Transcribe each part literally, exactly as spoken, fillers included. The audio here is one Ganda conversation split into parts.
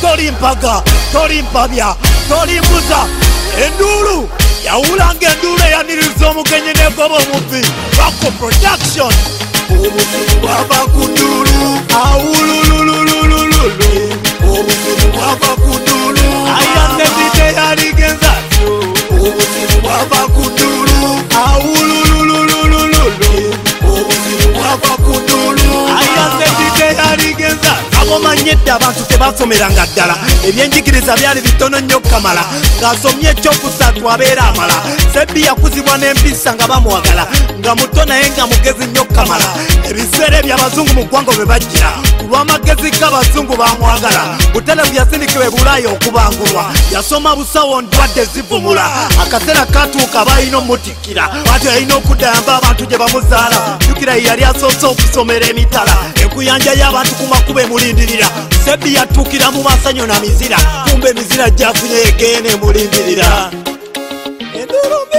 tori mpaga tori mpabya tori mbuza endulu yawulanga endulu eyaniriza omugenyi negoba omubbi Rocko Production obuzibu bwava ku ndulu awululululululu obuzibu bwava ku ndulu ayandebide yaligenza obuzibu bwava ku ndulu awululululululu obuzibu bwava ku ndulu ayandebide yaligenza abomanyedde abantu tebasomeranga ddala ebyenjigiriza byali bitono nnyo kamala ng'asomye ekyokusatu abeera amala Sebbi yakuzibwa n'empisa nga bamuwagala nga muto naye nga mugezi nnyo kamala ebiseera eby'abazungu mu ggwanga bwe bajjira ku lw'amagezi g'abazungu bamuwagala butelevu yasindikibwa ebulaaya okubangulwa yasoma busawo ndwadde zivumula akaseera katuuka balina omutikkira bwatyo yalina okuddayamba abantu gye bamuzaala jjukira ye yali asoose okusomera emitala enkuyanja y'abantu ku makubo emulindirira Sebbi yatuukira mu masanyo na mizira kumbe emizira gyafunye egeene emulindirira endulumbi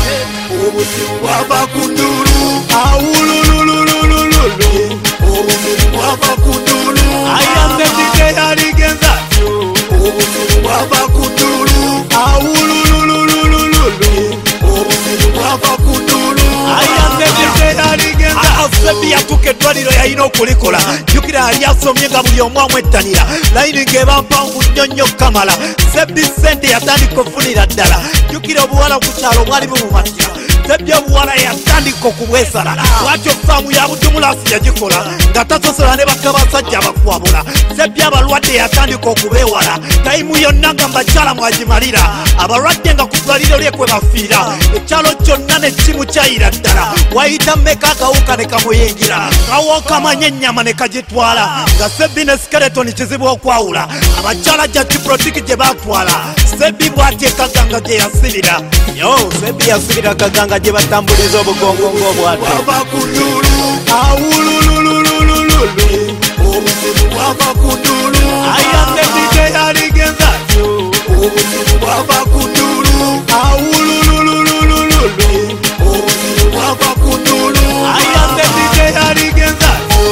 obuzibu bwava ku ndulu awululululululu obuzibu bwava ku ndulu ayandebide yaligenza obuzibu bwava ku ndulu awululululululu obuzibu bwava ku ndulu ayandebide yaligenza Sebbi yatuuka eddwaliro yalina okulikola jjukira yali asomye nga buli omu amwettanira layini ng'eba mpanvu nnyo nnyo kamala Sebbi ssente yatandika ofunira ddala jjukira obuwala ku kyalo bwali bumumatira Sebbi obuwala yatandika okubwesala bwatyo faamu ya budumulasi yagikola nga tasosola ne bakka basajja abakwabula Sebbi abalwadde yatandika okubeewala tayimu yonna nga mbakyala mwagimalira abalwadde nga ku ddwaliro lye kwe bafiira ekyalo kyonna ne kimukyayira ddala wayita mmeka akawuka ne kamuyingira kawo kamanya ennyama ne kagitwala nga Sebbi ne skeletoni kizibu okwawula abakyala gya kiprotiki gye baatwala Sebbi bw'atyo ekaganga gye yasibira yo Sebbi yasibira kaganga gye batambuliza obugongo ng'obwatu bwava ku ndulu awululululululu obuzibu bwava ku ndulu ayandebide yaligenza obuzibu bwava ku ndulu awululululululu obuzibu bwava ku ndulu ayandebide yaligenza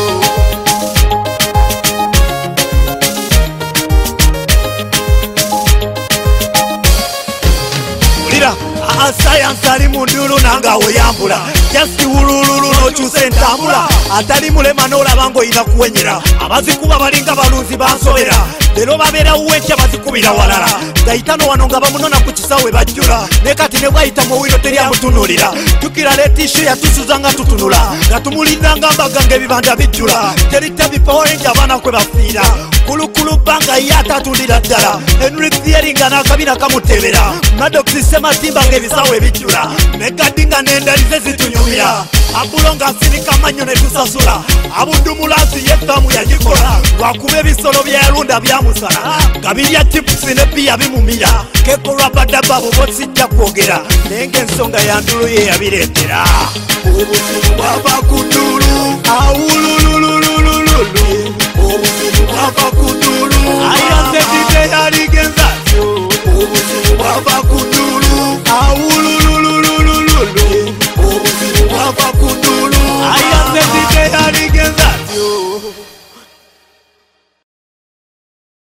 sayansi ali mu ndulu nange awoyambula jasti wulululu n'okyusa entambula atali mulema n'olaba ng'olina kuwenyera abazikuba balinga balunzi bansobera leero babeera uwenkya bazikubira walala gayitano wano nga bamunona ku kisawe bajjula ne kati ne bwayita mu wino teryamutunuulira jjukira leetishu yatusuza nga tutunula nga tumulinda nga mbaga ng'ebibanja bijjula terita bipaworenja abaana kwe bafiira kulukulu bbanga ye atatundira ddala enulithieri nga n'akabina kamutebera madoksi sematimba ng'ebisawe bijjula megadi nga n'endalize zitunyumira abulo ng'asinika mannyo ne tusasula abudumulasi yeffamu yagikola lwakuba ebisolo byeyalunda byamusala nga birya tipusi ne bbiya bimumira kekolwa badababo bosijja kwogera naye ng'ensonga ya ndulu ye yabireetera obuzibu bwava ku ndulu awululululululu obuzibu bwava ku ndulu ayandebide